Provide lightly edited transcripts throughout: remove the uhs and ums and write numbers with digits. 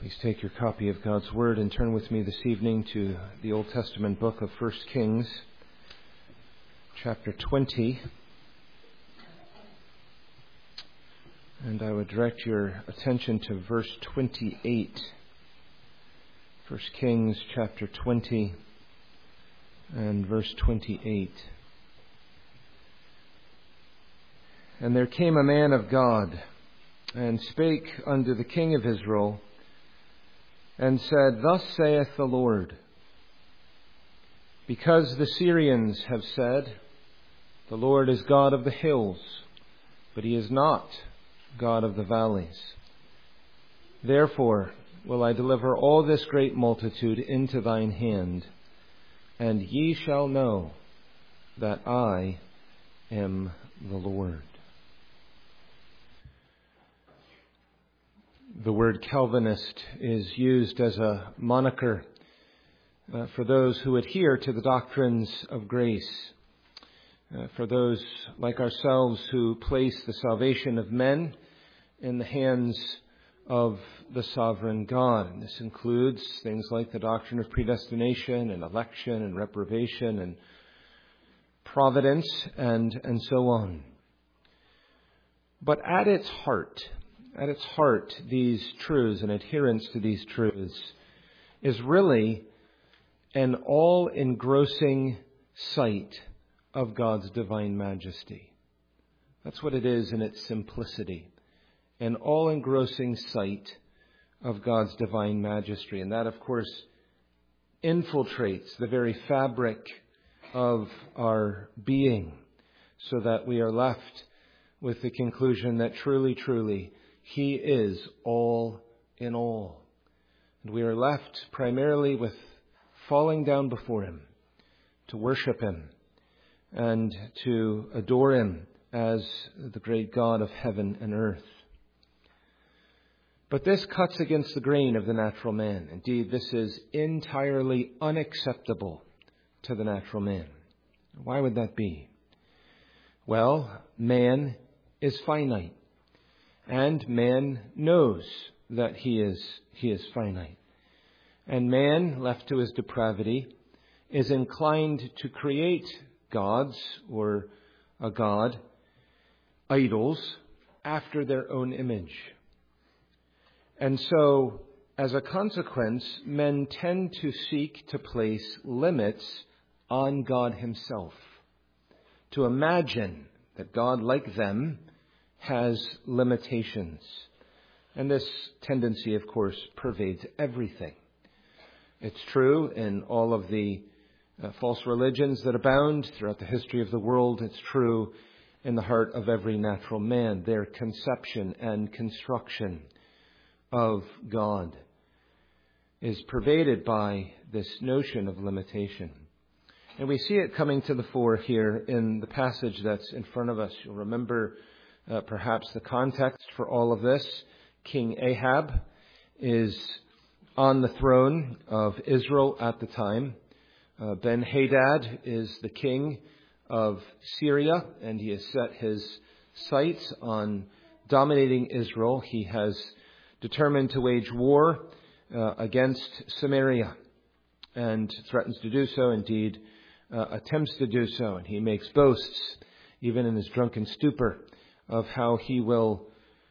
Please take your copy of God's Word and turn with me this evening to the Old Testament book of 1 Kings, chapter 20. And I would direct your attention to verse 28. 1 Kings, chapter 20, and verse 28. And there came a man of God, and spake unto the king of Israel, and said, Thus saith the Lord, because the Syrians have said, The Lord is God of the hills, but he is not God of the valleys. Therefore will I deliver all this great multitude into thine hand, and ye shall know that I am the Lord. The word Calvinist is used as a moniker for those who adhere to the doctrines of grace, for those like ourselves who place the salvation of men in the hands of the sovereign God. And this includes things like the doctrine of predestination and election and reprobation and providence and so on. But at its heart, these truths and adherence to these truths is really an all-engrossing sight of God's divine majesty. That's what it is in its simplicity. An all-engrossing sight of God's divine majesty. And that, of course, infiltrates the very fabric of our being, so that we are left with the conclusion that truly, He is all in all. And we are left primarily with falling down before Him, to worship Him, and to adore Him as the great God of heaven and earth. But this cuts against the grain of the natural man. Indeed, this is entirely unacceptable to the natural man. Why would that be? Well, man is finite. And man knows that he is finite. And man, left to his depravity, is inclined to create gods or a god, idols, after their own image. And so, as a consequence, men tend to seek to place limits on God Himself, to imagine that God, like them, has limitations. And this tendency, of course, pervades everything. It's true in all of the false religions that abound throughout the history of the world. It's true in the heart of every natural man. Their conception and construction of God is pervaded by this notion of limitation. And we see it coming to the fore here in the passage that's in front of us. You'll remember perhaps the context for all of this. King Ahab is on the throne of Israel at the time. Ben-Hadad is the king of Syria, and he has set his sights on dominating Israel. He has determined to wage war against Samaria and threatens to do so, indeed attempts to do so. And he makes boasts, even in his drunken stupor, of how he will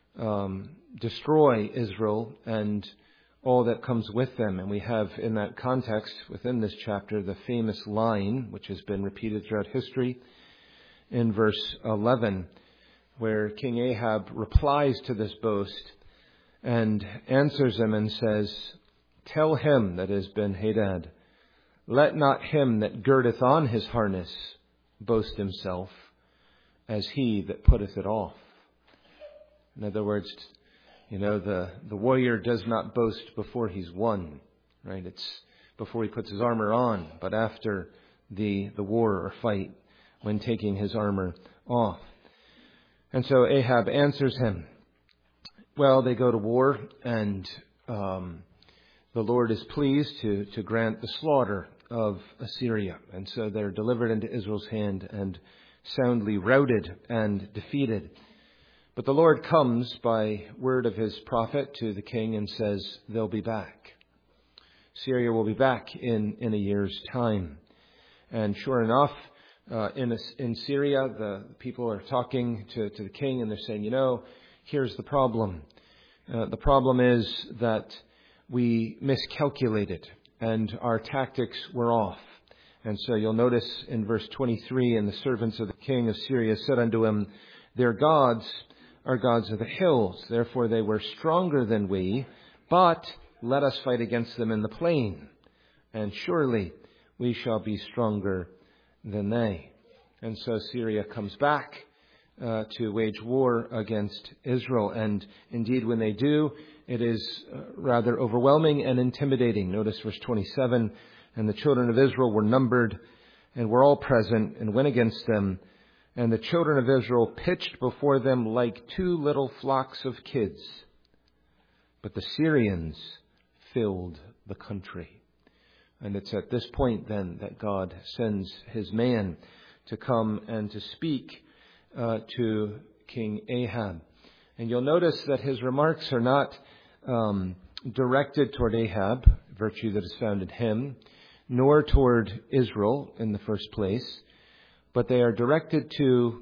destroy Israel and all that comes with them. And we have in that context, within this chapter, the famous line, which has been repeated throughout history, in verse 11, where King Ahab replies to this boast and answers him and says, Tell him, that is Ben-Hadad, let not him that girdeth on his harness boast himself, as he that putteth it off. In other words, the warrior does not boast before he's won, right? It's before he puts his armor on, but after the war or fight, when taking his armor off. And so Ahab answers him. Well, they go to war, and the Lord is pleased to grant the slaughter of Assyria. And so they're delivered into Israel's hand and soundly routed and defeated. But the Lord comes by word of his prophet to the king and says they'll be back. Syria will be back in a year's time. And sure enough, in Syria, the people are talking to the king and they're saying, here's the problem. The problem is that we miscalculated and our tactics were off. And so you'll notice in verse 23, and the servants of the king of Syria said unto him, their gods are gods of the hills. Therefore they were stronger than we, but let us fight against them in the plain. And surely we shall be stronger than they. And so Syria comes back to wage war against Israel. And indeed, when they do, it is rather overwhelming and intimidating. Notice verse 27, and the children of Israel were numbered and were all present and went against them. And the children of Israel pitched before them like two little flocks of kids. But the Syrians filled the country. And it's at this point then that God sends his man to come and to speak to King Ahab. And you'll notice that his remarks are not directed toward Ahab, virtue that is found in him, nor toward Israel in the first place, but they are directed to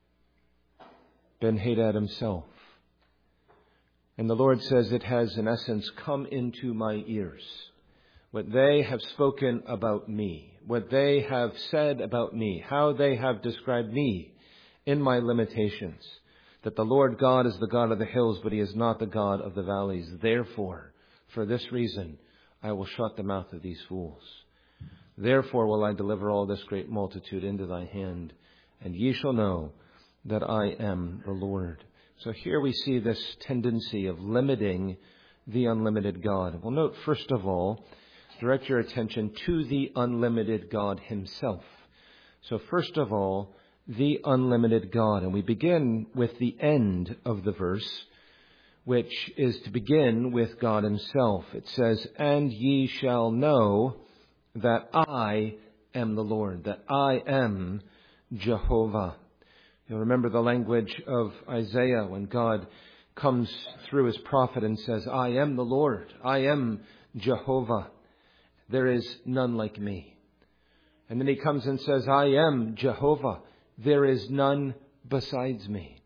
Ben-Hadad himself. And the Lord says, it has in essence come into my ears. What they have spoken about me, what they have said about me, how they have described me in my limitations, that the Lord God is the God of the hills, but he is not the God of the valleys. Therefore, for this reason, I will shut the mouth of these fools. Therefore will I deliver all this great multitude into thy hand, and ye shall know that I am the Lord. So here we see this tendency of limiting the unlimited God. Well, note, first of all, direct your attention to the unlimited God himself. So first of all, the unlimited God. And we begin with the end of the verse, which is to begin with God himself. It says, and ye shall know that I am the Lord, that I am Jehovah. You'll remember the language of Isaiah when God comes through his prophet and says, I am the Lord, I am Jehovah. There is none like me. And then he comes and says, I am Jehovah. There is none besides me.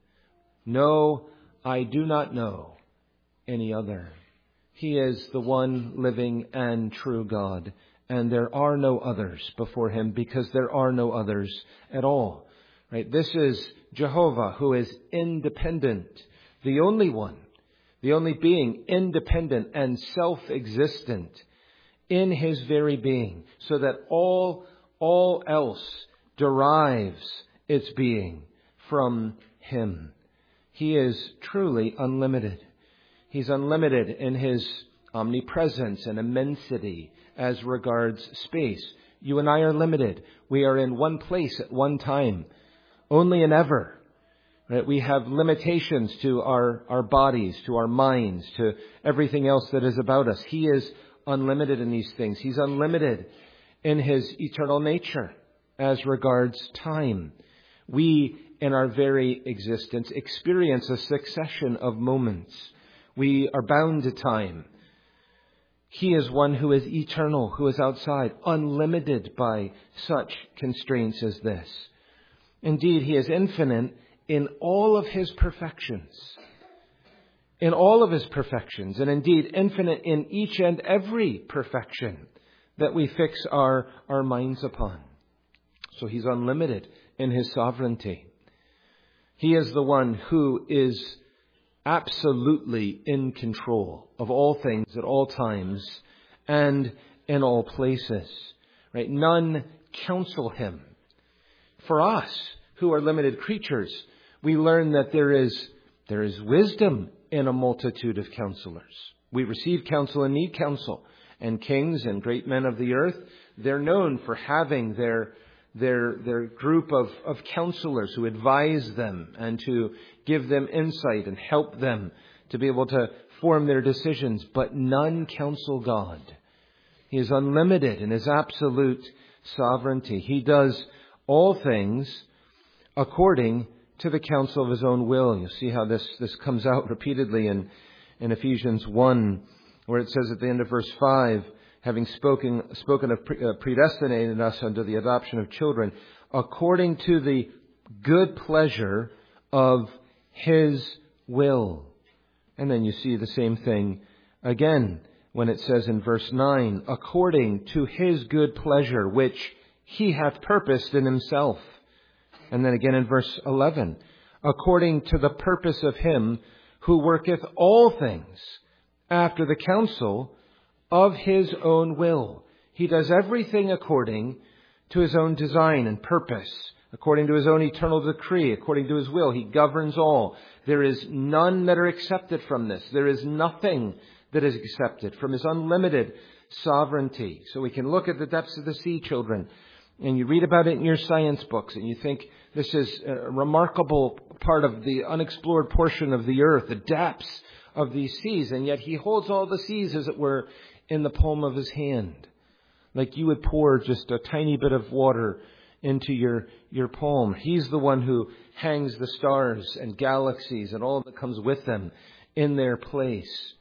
No, I do not know any other. He is the one living and true God. And there are no others before him because there are no others at all. Right? This is Jehovah, who is independent, the only one, the only being independent and self-existent in his very being, so that all else derives its being from him. He is truly unlimited. He's unlimited in his omnipresence and immensity as regards space. You and I are limited. We are in one place at one time, only and ever. Right? We have limitations to our bodies, to our minds, to everything else that is about us. He is unlimited in these things. He's unlimited in his eternal nature as regards time. We, in our very existence, experience a succession of moments. We are bound to time. He is one who is eternal, who is outside, unlimited by such constraints as this. Indeed, he is infinite in all of his perfections. In all of his perfections, and indeed infinite in each and every perfection that we fix our minds upon. So he's unlimited in his sovereignty. He is the one who is absolutely in control of all things at all times and in all places. Right? None counsel him. For us, who are limited creatures, we learn that there is wisdom in a multitude of counselors. We receive counsel and need counsel. And kings and great men of the earth, they're known for having their group of counselors who advise them and to give them insight and help them to be able to form their decisions. But none counsel God. He is unlimited in his absolute sovereignty. He does all things according to the counsel of his own will. You see how this comes out repeatedly in Ephesians 1, where it says at the end of verse 5, having spoken of predestinating us unto the adoption of children, according to the good pleasure of his will. And then you see the same thing again when it says in verse 9, according to his good pleasure, which he hath purposed in himself. And then again in verse 11, according to the purpose of him who worketh all things after the counsel of his own will. He does everything according to his own design and purpose, according to his own eternal decree, according to his will. He governs all. There is none that are accepted from this. There is nothing that is accepted from his unlimited sovereignty. So we can look at the depths of the sea, children, and you read about it in your science books, and you think this is a remarkable part of the unexplored portion of the earth, the depths of these seas, and yet he holds all the seas, as it were, in the palm of his hand. Like you would pour just a tiny bit of water into your palm. He's the one who hangs the stars and galaxies and all that comes with them in their place.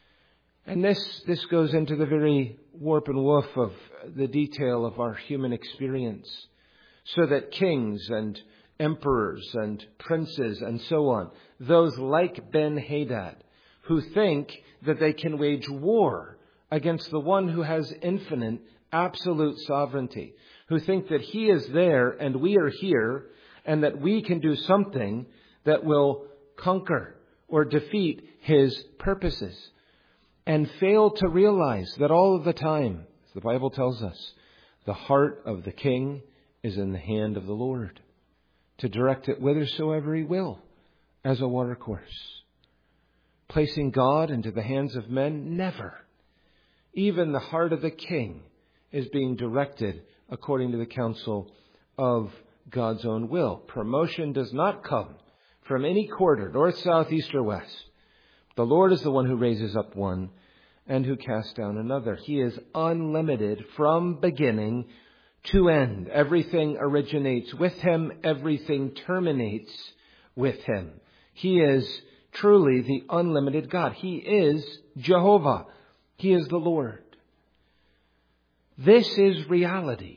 And this goes into the very warp and woof of the detail of our human experience, so that kings and emperors and princes and so on, those like Ben-Hadad, who think that they can wage war against the one who has infinite, absolute sovereignty, who think that he is there and we are here, and that we can do something that will conquer or defeat his purposes, and fail to realize that all of the time, as the Bible tells us, the heart of the king is in the hand of the Lord, to direct it whithersoever he will, as a watercourse. Placing God into the hands of men, never. Even the heart of the king is being directed according to the counsel of God's own will. Promotion does not come from any quarter, north, south, east, or west. The Lord is the one who raises up one and who casts down another. He is unlimited from beginning to end. Everything originates with him. Everything terminates with him. He is truly the unlimited God. He is Jehovah. He is the Lord. This is reality.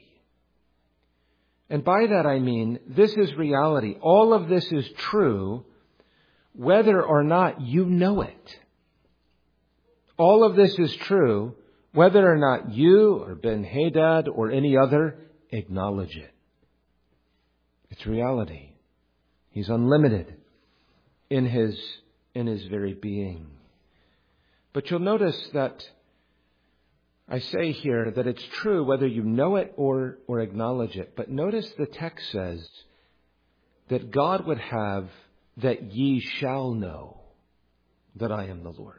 And by that I mean, this is reality. All of this is true, whether or not you know it. All of this is true, whether or not you or Ben-Hadad or any other acknowledge it. It's reality. He's unlimited in his very being. But you'll notice that I say here that it's true whether you know it or acknowledge it. But notice the text says that God would have that ye shall know that I am the Lord.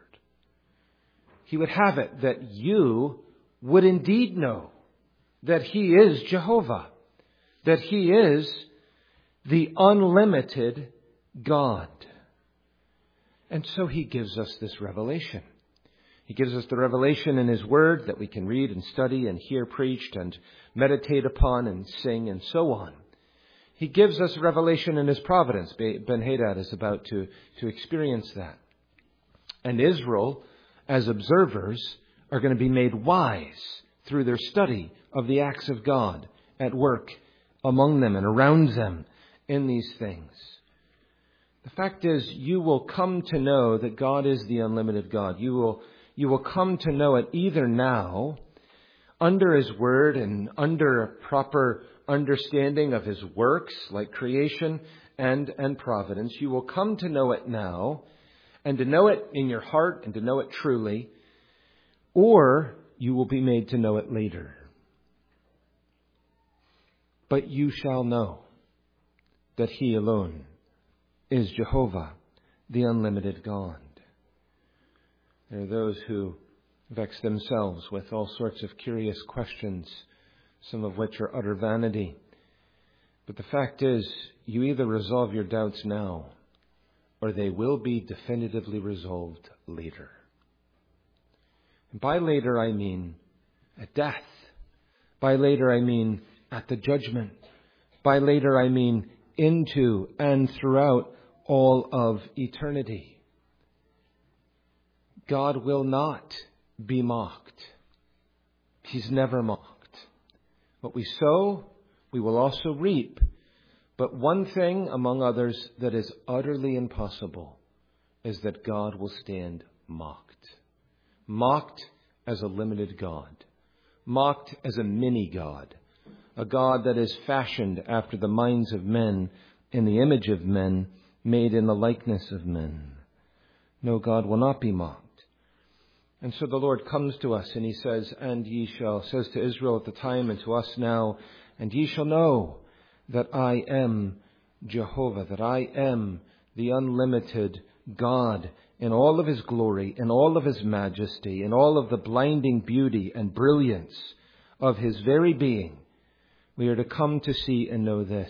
He would have it that you would indeed know that he is Jehovah, that he is the unlimited God. And so he gives us this revelation. He gives us the revelation in his word that we can read and study and hear preached and meditate upon and sing and so on. He gives us revelation in his providence. Ben-Hadad is about to experience that. And Israel, as observers, are going to be made wise through their study of the acts of God at work among them and around them in these things. The fact is, you will come to know that God is the unlimited God. You will come to know it either now, under his word and under a proper understanding of his works, like creation and providence. You will come to know it now, and to know it in your heart and to know it truly, or you will be made to know it later. But you shall know that he alone is Jehovah, the unlimited God. There are those who vex themselves with all sorts of curious questions, some of which are utter vanity. But the fact is, you either resolve your doubts now, or they will be definitively resolved later. And by later I mean at death. By later I mean at the judgment. By later I mean into and throughout all of eternity. God will not be mocked. He's never mocked. What we sow, we will also reap. But one thing, among others, that is utterly impossible is that God will stand mocked. Mocked as a limited God. Mocked as a mini-God. A God that is fashioned after the minds of men, in the image of men, made in the likeness of men. No, God will not be mocked. And so the Lord comes to us and he says, says to Israel at the time and to us now, and ye shall know that I am Jehovah, that I am the unlimited God in all of his glory, in all of his majesty, in all of the blinding beauty and brilliance of his very being. We are to come to see and know this.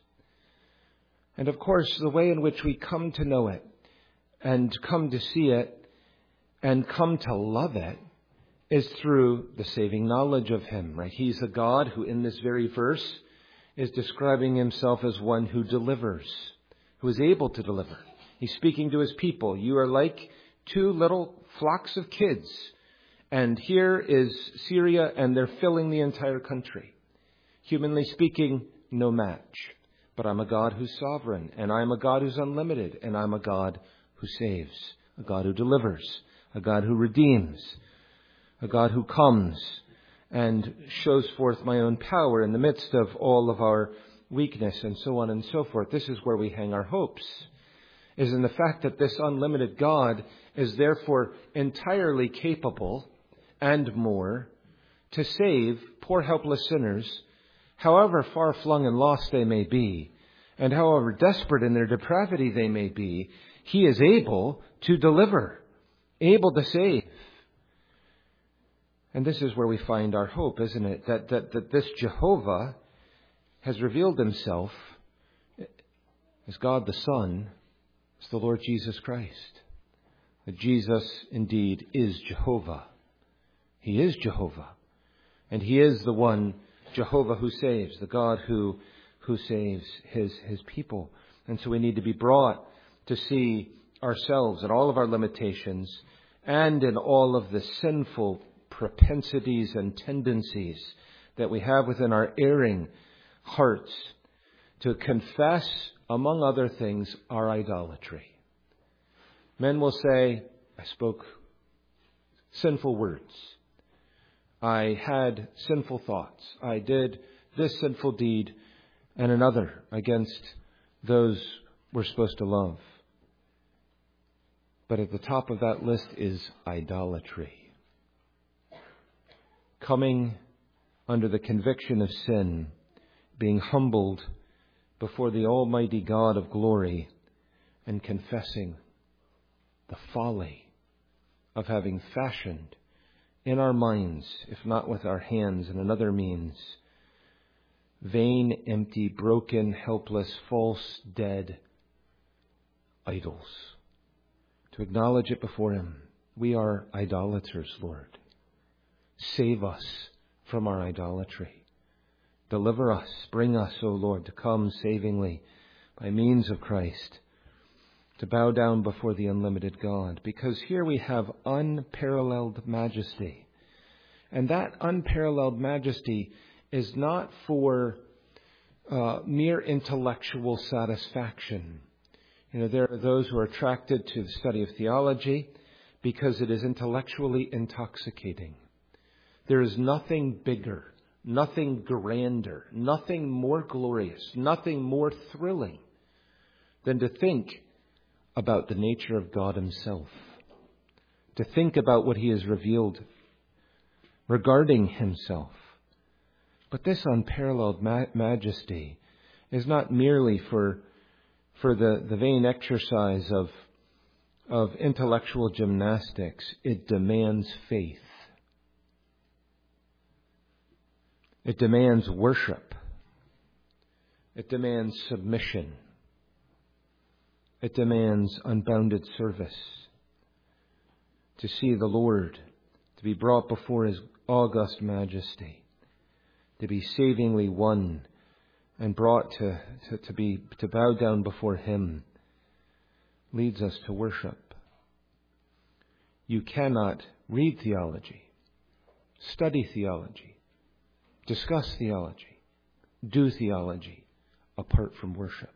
And of course, the way in which we come to know it and come to see it and come to love it is through the saving knowledge of him, right? He's a God who in this very verse is describing himself as one who delivers, who is able to deliver. He's speaking to his people. You are like two little flocks of kids. And here is Syria, and they're filling the entire country. Humanly speaking, no match. But I'm a God who's sovereign, and I'm a God who's unlimited, and I'm a God who saves, a God who delivers, a God who redeems, a God who comes and shows forth my own power in the midst of all of our weakness and so on and so forth. This is where we hang our hopes, is in the fact that this unlimited God is therefore entirely capable and more to save poor helpless sinners, however far flung and lost they may be, and however desperate in their depravity they may be. He is able to deliver, able to save. And this is where we find our hope, isn't it? That this Jehovah has revealed himself as God the Son, as the Lord Jesus Christ. That Jesus indeed is Jehovah. He is Jehovah. And he is the one, Jehovah, who saves, the God who saves his people. And so we need to be brought to see ourselves and all of our limitations and in all of the sinful propensities and tendencies that we have within our erring hearts, to confess, among other things, our idolatry. Men will say, I spoke sinful words. I had sinful thoughts. I did this sinful deed and another against those we're supposed to love. But at the top of that list is idolatry. Coming under the conviction of sin, being humbled before the Almighty God of glory, and confessing the folly of having fashioned in our minds, if not with our hands and another means, vain, empty, broken, helpless, false, dead idols. To acknowledge it before him. We are idolaters, Lord. Save us from our idolatry. Deliver us, bring us, O Lord, to come savingly by means of Christ, to bow down before the unlimited God. Because here we have unparalleled majesty. And that unparalleled majesty is not for mere intellectual satisfaction. There are those who are attracted to the study of theology because it is intellectually intoxicating. There is nothing bigger, nothing grander, nothing more glorious, nothing more thrilling than to think about the nature of God himself, to think about what he has revealed regarding himself. But this unparalleled majesty is not merely for the vain exercise of intellectual gymnastics. It demands faith. It demands worship. It demands submission. It demands unbounded service. To see the Lord, to be brought before his august majesty, to be savingly won and brought to bow down before Him leads us to worship. You cannot read theology, study theology, discuss theology, do theology apart from worship.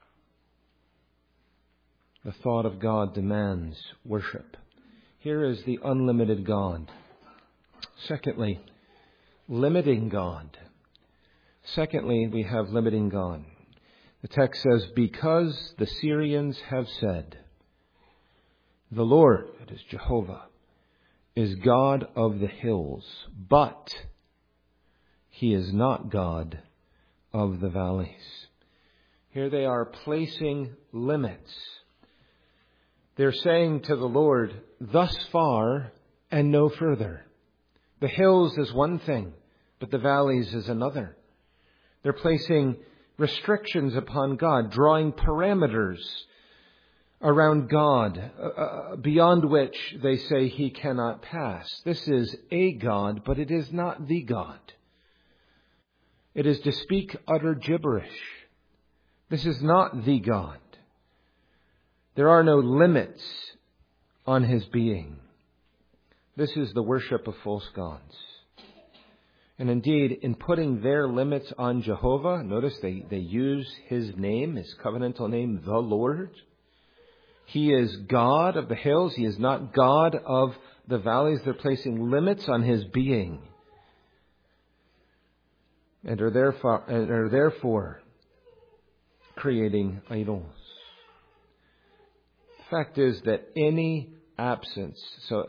The thought of God demands worship. Here is the unlimited God. Secondly, limiting God. Secondly, we have limiting God. The text says, because the Syrians have said, the Lord, it is Jehovah, is God of the hills, but He is not God of the valleys. Here they are placing limits. They're saying to the Lord, thus far and no further. The hills is one thing, but the valleys is another. They're placing restrictions upon God, drawing parameters around God, beyond which they say He cannot pass. This is a God, but it is not the God. It is to speak utter gibberish. This is not the God. There are no limits on His being. This is the worship of false gods. And indeed, in putting their limits on Jehovah, notice they use His name, His covenantal name, the Lord. He is God of the hills. He is not God of the valleys. They're placing limits on His being. And are therefore creating idols. The fact is that any absence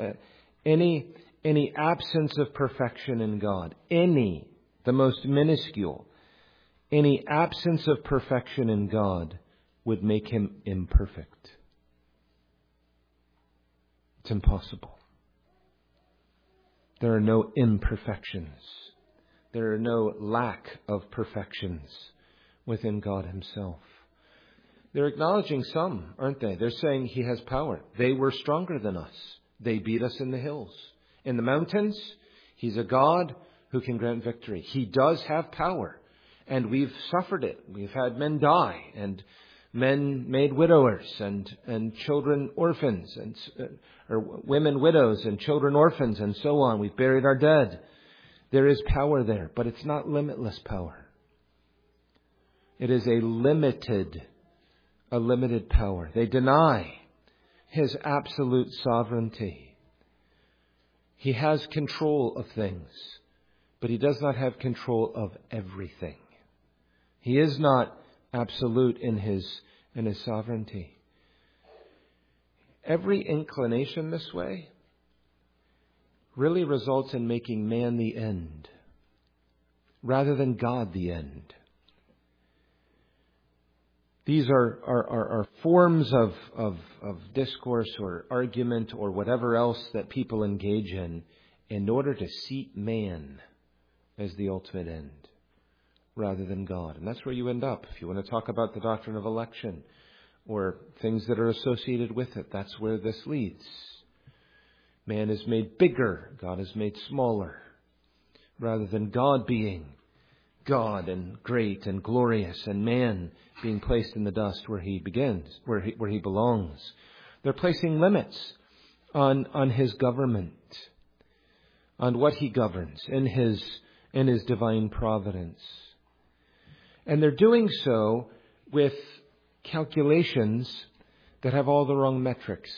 of perfection in God, the most minuscule, any absence of perfection in God would make Him imperfect. It's impossible. There are no imperfections. There are no lack of perfections within God Himself. They're acknowledging some, aren't they? They're saying He has power. They were stronger than us. They beat us in the hills. In the mountains, He's a God who can grant victory. He does have power. And we've suffered it. We've had men die and men made widowers and children orphans or women widows and children orphans and so on. We've buried our dead. There is power there, but it's not limitless power. It is a limited power. They deny His absolute sovereignty. He has control of things, but He does not have control of everything. He is not absolute in His sovereignty. Every inclination this way really results in making man the end, rather than God the end. These are forms of discourse or argument or whatever else that people engage in order to seat man as the ultimate end, rather than God. And that's where you end up. If you want to talk about the doctrine of election or things that are associated with it, that's where this leads. Man is made bigger, God is made smaller, rather than God being God and great and glorious, and man being placed in the dust where he begins, where he belongs. They're placing limits on His government, on what He governs in His divine providence. And they're doing so with calculations that have all the wrong metrics.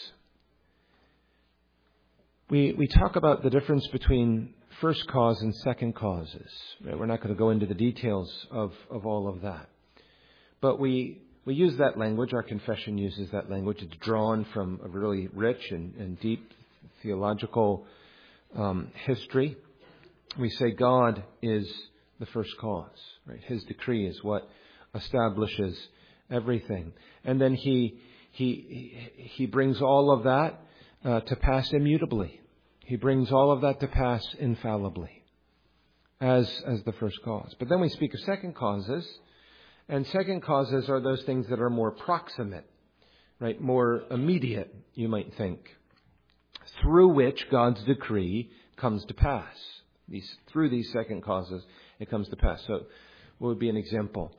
We talk about the difference between first cause and second causes. We're not going to go into the details of all of that. But we use that language. Our confession uses that language. It's drawn from a really rich and deep theological history. We say God is the first cause, right? His decree is what establishes everything. And then He brings all of that to pass immutably. He brings all of that to pass infallibly as the first cause. But then we speak of second causes, and second causes are those things that are more proximate, right? More immediate, you might think, through which God's decree comes to pass. Through these second causes, it comes to pass. So What would be an example?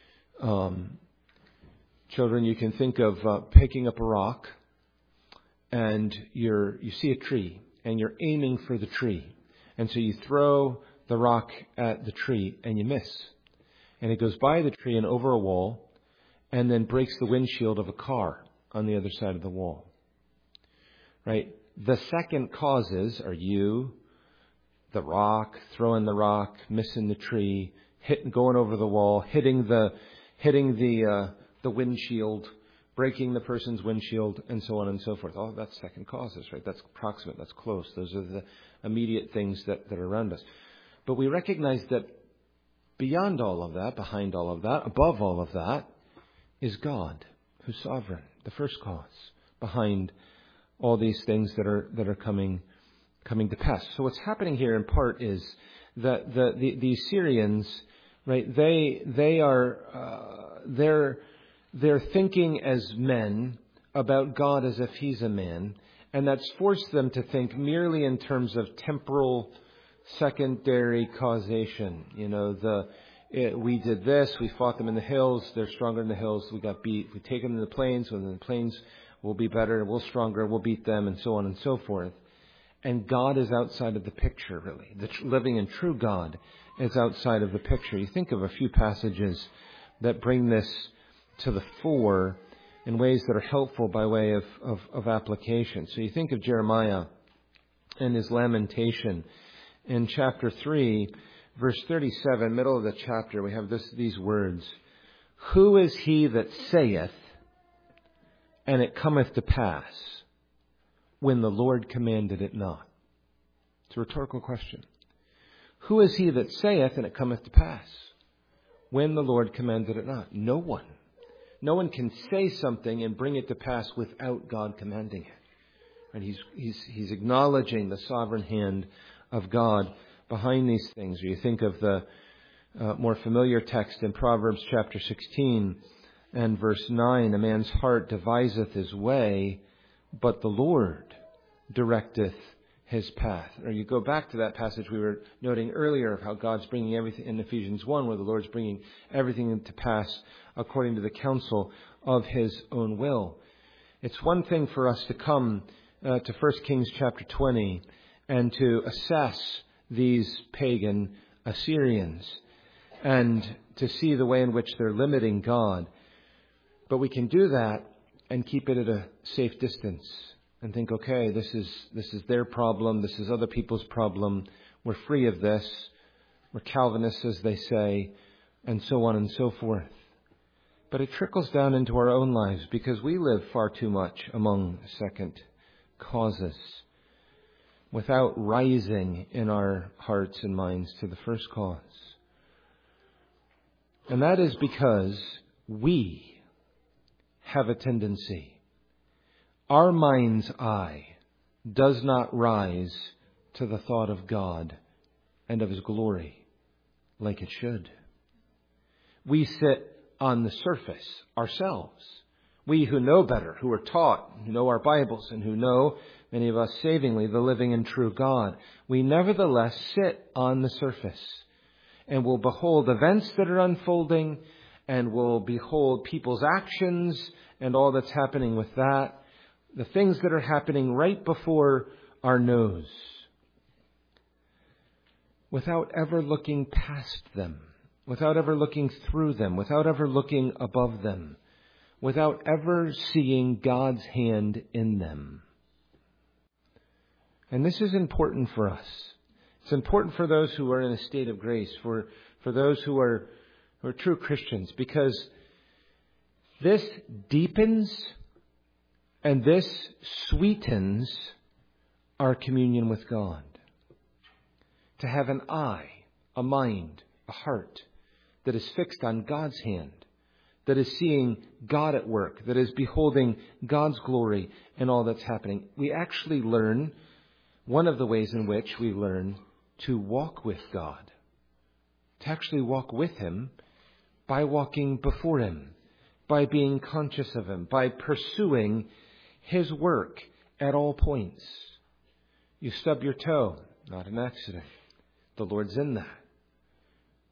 Children, you can think of picking up a rock, and you see a tree, and you're aiming for the tree. And so you throw the rock at the tree, and you miss. And it goes by the tree and over a wall, and then breaks the windshield of a car on the other side of the wall. Right? The second causes are you, the rock, throwing the rock, missing the tree, going over the wall, hitting the windshield, breaking the person's windshield, and so on and so forth. All that's second causes, right? That's proximate, that's close. Those are the immediate things that are around us. But we recognize that beyond all of that, behind all of that, above all of that, is God, who's sovereign, the first cause behind all these things that are coming to pass. So what's happening here in part is that the Syrians, right? They're thinking as men about God as if He's a man, and that's forced them to think merely in terms of temporal, secondary causation. You know, we did this, we fought them in the hills, they're stronger in the hills, we got beat. We take them in the plains, when the plains will be better, we'll stronger, we'll beat them, and so on and so forth. And God is outside of the picture, really. The living and true God is outside of the picture. You think of a few passages that bring this to the fore in ways that are helpful by way of application. So you think of Jeremiah and his lamentation. In chapter 3, verse 37, middle of the chapter, we have these words. Who is he that saith, and it cometh to pass, when the Lord commanded it not? It's a rhetorical question. Who is he that saith, and it cometh to pass, when the Lord commanded it not? No one. No one can say something and bring it to pass without God commanding it. And he's acknowledging the sovereign hand of God behind these things. Or you think of the more familiar text in Proverbs chapter 16 and verse 9, a man's heart deviseth his way, but the Lord directeth his path. Or you go back to that passage we were noting earlier of how God's bringing everything in Ephesians 1, where the Lord's bringing everything to pass according to the counsel of His own will. It's one thing for us to come to 1 Kings chapter 20 and to assess these pagan Assyrians and to see the way in which they're limiting God. But we can do that and keep it at a safe distance and think, okay, this is their problem, this is other people's problem, we're free of this, we're Calvinists, as they say, and so on and so forth. But it trickles down into our own lives because we live far too much among second causes without rising in our hearts and minds to the first cause. And that is because we have a tendency. Our mind's eye does not rise to the thought of God and of His glory like it should. We sit on the surface ourselves. We who know better, who are taught, who know our Bibles, and who know, many of us savingly, the living and true God, we nevertheless sit on the surface and will behold events that are unfolding and will behold people's actions and all that's happening with that, the things that are happening right before our nose, without ever looking past them, without ever looking through them, without ever looking above them, without ever seeing God's hand in them. And this is important for us. It's important for those who are in a state of grace, for those who are true Christians, because this deepens and this sweetens our communion with God. To have an eye, a mind, a heart that is fixed on God's hand, that is seeing God at work, that is beholding God's glory in all that's happening. We actually learn, one of the ways in which we learn to walk with God, to actually walk with Him by walking before Him, by being conscious of Him, by pursuing His work at all points. You stub your toe, not an accident. The Lord's in that.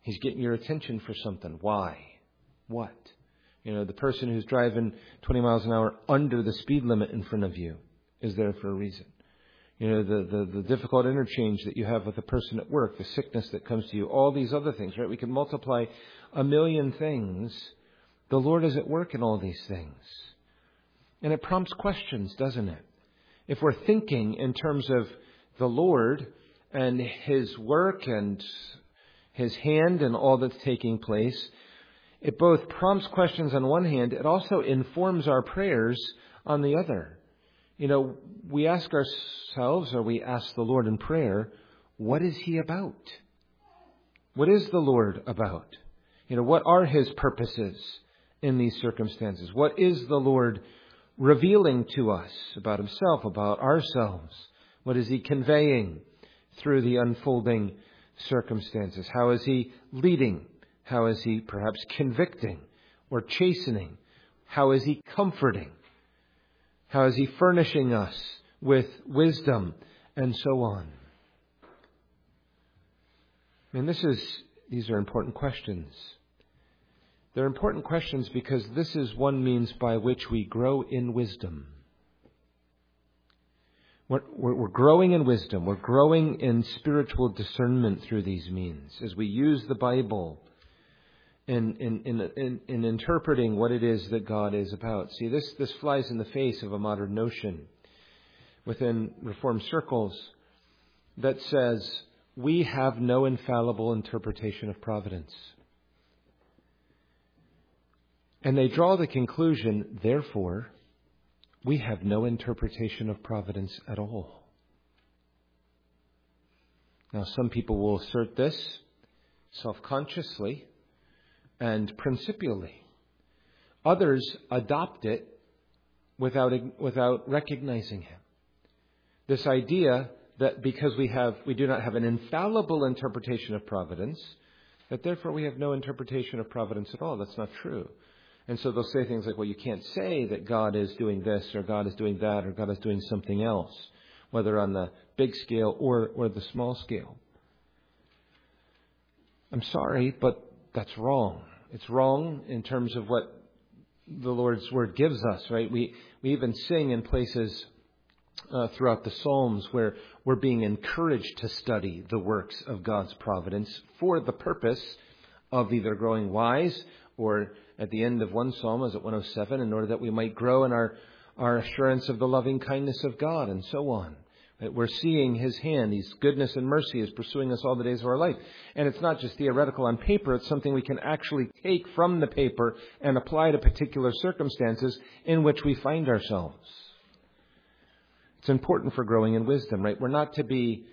He's getting your attention for something. Why? What? The person who's driving 20 miles an hour under the speed limit in front of you is there for a reason. The difficult interchange that you have with a person at work, the sickness that comes to you, all these other things, right? We can multiply a million things. The Lord is at work in all these things. And it prompts questions, doesn't it? If we're thinking in terms of the Lord and His work and His hand and all that's taking place, it both prompts questions on one hand, it also informs our prayers on the other. We ask ourselves, or we ask the Lord in prayer, what is He about? What is the Lord about? What are His purposes in these circumstances? What is the Lord revealing to us about Himself, about ourselves? What is He conveying through the unfolding circumstances? How is He leading? How is He perhaps convicting or chastening? How is He comforting? How is He furnishing us with wisdom and so on? And these are important questions. They're important questions because this is one means by which we grow in wisdom. We're growing in wisdom. We're growing in spiritual discernment through these means as we use the Bible in interpreting what it is that God is about. See, this flies in the face of a modern notion within Reformed circles that says we have no infallible interpretation of providence. And they draw the conclusion, therefore, we have no interpretation of providence at all. Now, some people will assert this self-consciously and principially. Others adopt it without recognizing Him. This idea that because we do not have an infallible interpretation of providence, that therefore we have no interpretation of providence at all. That's not true. And so they'll say things like, well, you can't say that God is doing this or God is doing that or God is doing something else, whether on the big scale or the small scale. I'm sorry, but that's wrong. It's wrong in terms of what the Lord's Word gives us, right? We even sing in places throughout the Psalms where we're being encouraged to study the works of God's providence for the purpose of either growing wise or at the end of one psalm, as at 107, in order that we might grow in our assurance of the loving kindness of God and so on. That we're seeing His hand, His goodness and mercy is pursuing us all the days of our life. And it's not just theoretical on paper, it's something we can actually take from the paper and apply to particular circumstances in which we find ourselves. It's important for growing in wisdom, right? We're not to be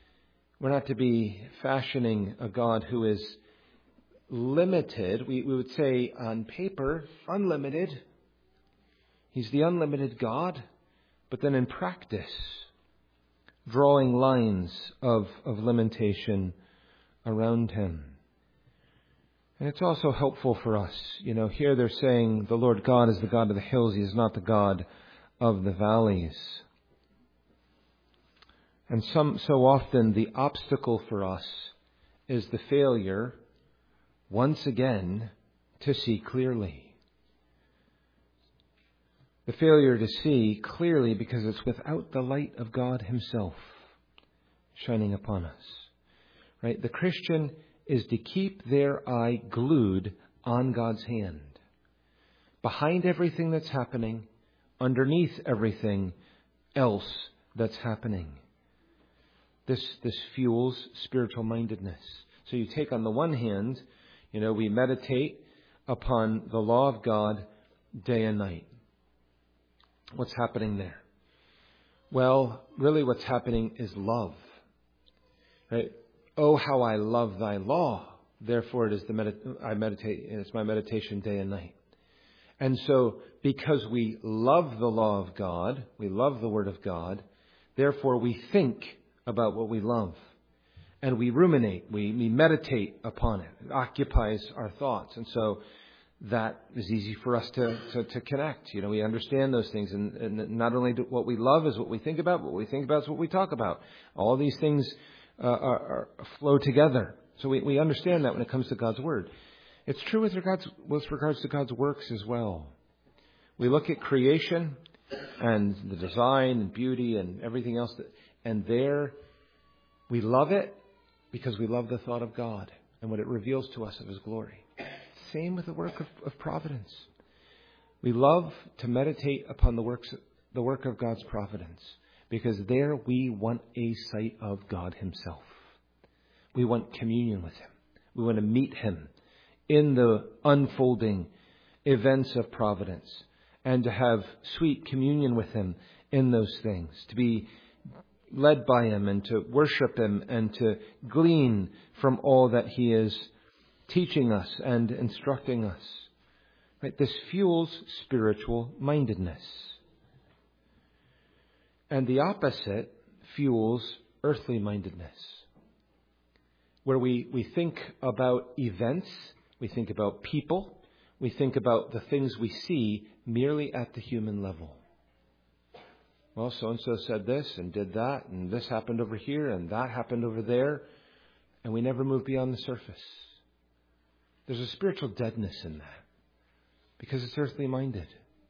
fashioning a God who is limited. We would say on paper, unlimited. He's the unlimited God, but then in practice, drawing lines of limitation around Him. And it's also helpful for us. Here they're saying the Lord God is the God of the hills. He is not the God of the valleys. And so often the obstacle for us is the failure, once again, to see clearly. The failure to see clearly because it's without the light of God Himself shining upon us. Right? The Christian is to keep their eye glued on God's hand. Behind everything that's happening, underneath everything else that's happening. This fuels spiritual mindedness. So you take on the one hand, we meditate upon the law of God day and night. What's happening there? Well, really what's happening is love. Right? Oh, how I love thy law. Therefore it is I meditate, and it's my meditation day and night. And so because we love the law of God, we love the Word of God, therefore we think about what we love. And we ruminate, we meditate upon it. It occupies our thoughts. And so that is easy for us to connect. We understand those things. And not only what we love is what we think about, what we think about is what we talk about. All these things flow together. So we understand that when it comes to God's Word. It's true with regards to God's works as well. We look at creation and the design and beauty and everything else, and there we love it because we love the thought of God and what it reveals to us of His glory. Same with the work of providence. We love to meditate upon the work of God's providence because there we want a sight of God Himself. We want communion with Him. We want to meet Him in the unfolding events of providence and to have sweet communion with Him in those things, to be led by Him and to worship Him and to glean from all that He is teaching us and instructing us. Right? This fuels spiritual mindedness. And the opposite fuels earthly mindedness, where we think about events, we think about people, we think about the things we see merely at the human level. Well, so-and-so said this and did that, and this happened over here, and that happened over there, and we never move beyond the surface. There's a spiritual deadness in that, because it's earthly minded.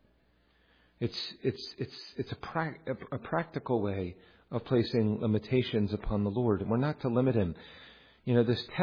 It's a practical way of placing limitations upon the Lord, and we're not to limit Him. You know, this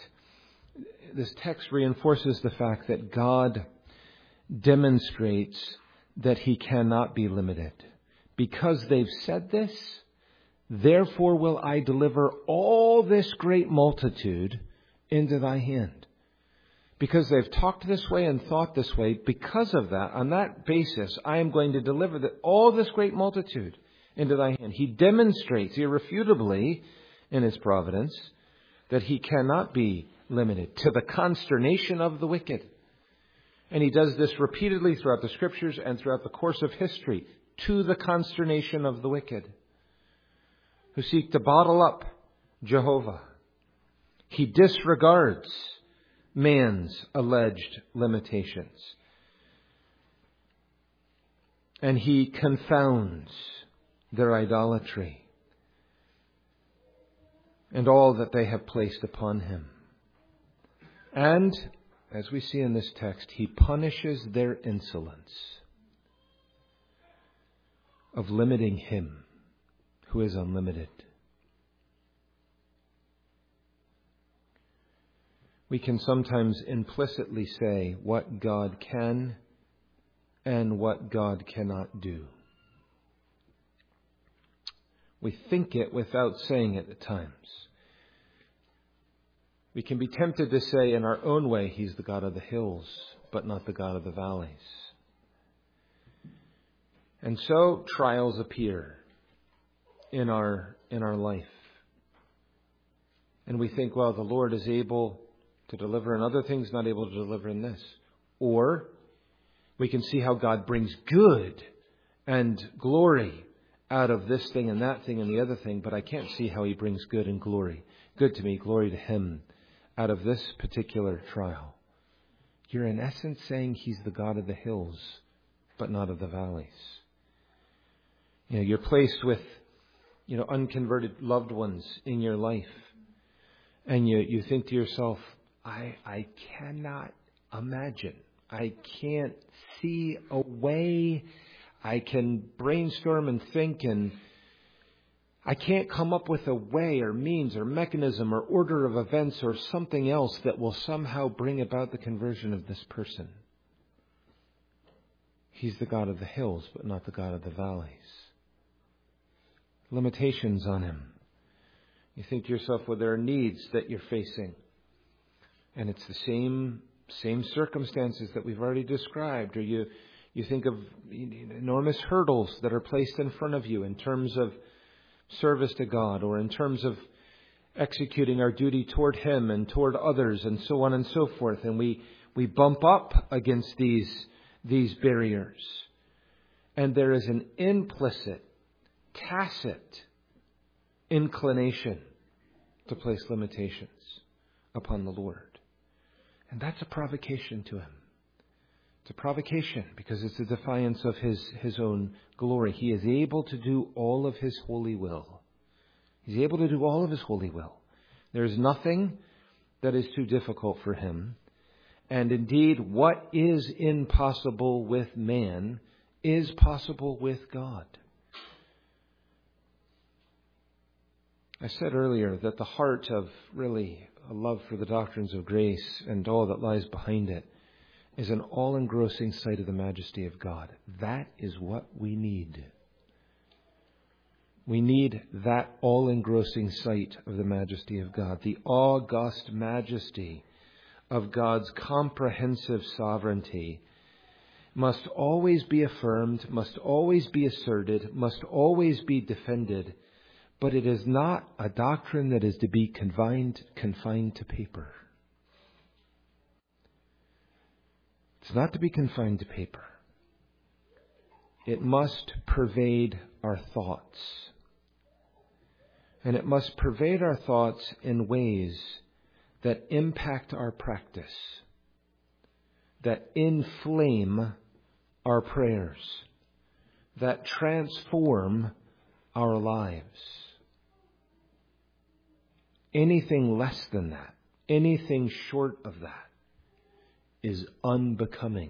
text reinforces the fact that God demonstrates that He cannot be limited. Because they've said this, therefore will I deliver all this great multitude into thy hand. Because they've talked this way and thought this way, because of that, on that basis, I am going to deliver all this great multitude into thy hand. He demonstrates irrefutably in His providence that He cannot be limited, to the consternation of the wicked. And He does this repeatedly throughout the Scriptures and throughout the course of history, to the consternation of the wicked, who seek to bottle up Jehovah. He disregards man's alleged limitations. And He confounds their idolatry and all that they have placed upon Him. And, as we see in this text, He punishes their insolence of limiting Him who is unlimited. We can sometimes implicitly say what God can and what God cannot do. We think it without saying it at times. We can be tempted to say in our own way, He's the God of the hills, but not the God of the valleys. And so trials appear in our life. And we think, well, the Lord is able to deliver in other things, not able to deliver in this. Or we can see how God brings good and glory out of this thing and that thing and the other thing, but I can't see how He brings good and glory. Good to me, glory to Him, out of this particular trial. You're in essence saying He's the God of the hills, but not of the valleys. You know, you're placed with, unconverted loved ones in your life. And you think to yourself, I cannot imagine. I can't see a way. I can brainstorm and think, and I can't come up with a way or means or mechanism or order of events or something else that will somehow bring about the conversion of this person. He's the God of the hills, but not the God of the valleys. Limitations on Him. You think to yourself, well, there are needs that you're facing. And it's the same circumstances that we've already described. Or you think of enormous hurdles that are placed in front of you in terms of service to God, or in terms of executing our duty toward Him and toward others, and so on and so forth. And we bump up against these barriers. And there is an implicit, tacit inclination to place limitations upon the Lord. And that's a provocation to Him. It's a provocation because it's a defiance of His own glory. He is able to do all of His holy will. He's able to do all of His holy will. There is nothing that is too difficult for him. And indeed, what is impossible with man is possible with God. I said earlier that the heart of really a love for the doctrines of grace and all that lies behind it is an all-engrossing sight of the majesty of God. That is what we need. We need that all-engrossing sight of the majesty of God, the august majesty of God's comprehensive sovereignty must always be affirmed, must always be asserted, must always be defended, but it is not a doctrine that is to be confined to paper. It's not to be confined to paper. It must pervade our thoughts. And it must pervade our thoughts in ways that impact our practice, that inflame our prayers, that transform our lives. Anything less than that, anything short of that, is unbecoming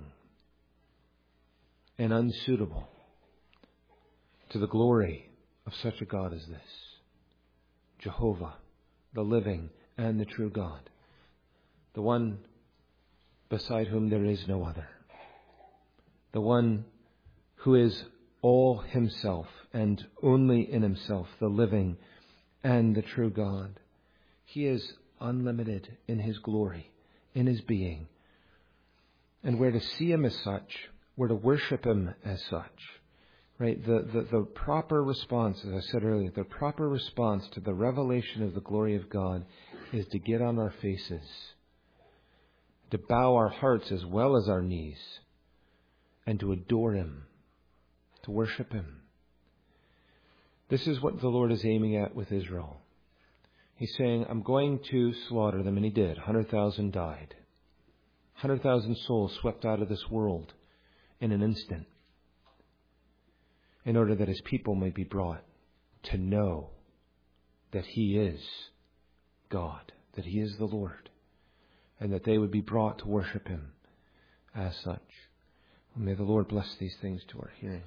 and unsuitable to the glory of such a God as this. Jehovah, the living and the true God, the one beside whom there is no other, the one who is all himself and only in himself, the living and the true God. He is unlimited in his glory, in his being. And we're to see him as such, we're to worship him as such. Right? The proper response, as I said earlier, the proper response to the revelation of the glory of God is to get on our faces, to bow our hearts as well as our knees, and to adore him, to worship him. This is what the Lord is aiming at with Israel. He's saying, I'm going to slaughter them, and he did. 100,000 died. 100,000 souls swept out of this world in an instant, in order that his people might be brought to know that he is God, that he is the Lord, and that they would be brought to worship him as such. May the Lord bless these things to our hearing.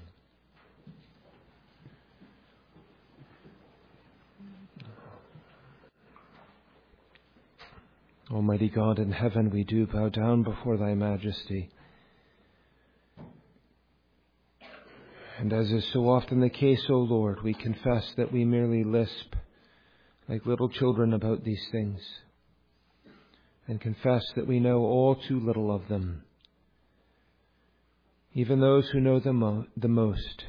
Almighty God in heaven, we do bow down before thy majesty. And as is so often the case, O Lord, we confess that we merely lisp like little children about these things, and confess that we know all too little of them. Even those who know the most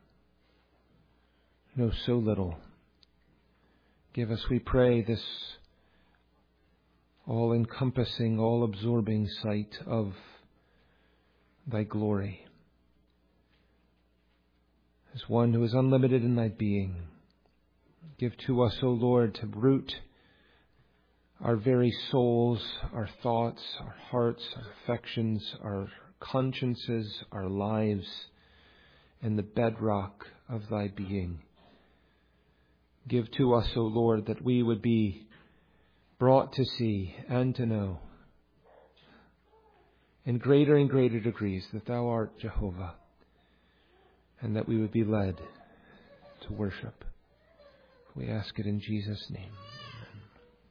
know so little. Give us, we pray, this all-encompassing, all-absorbing sight of thy glory. As one who is unlimited in thy being, give to us, O Lord, to root our very souls, our thoughts, our hearts, our affections, our consciences, our lives in the bedrock of thy being. Give to us, O Lord, that we would be brought to see and to know in greater and greater degrees that thou art Jehovah, and that we would be led to worship. We ask it in Jesus' name.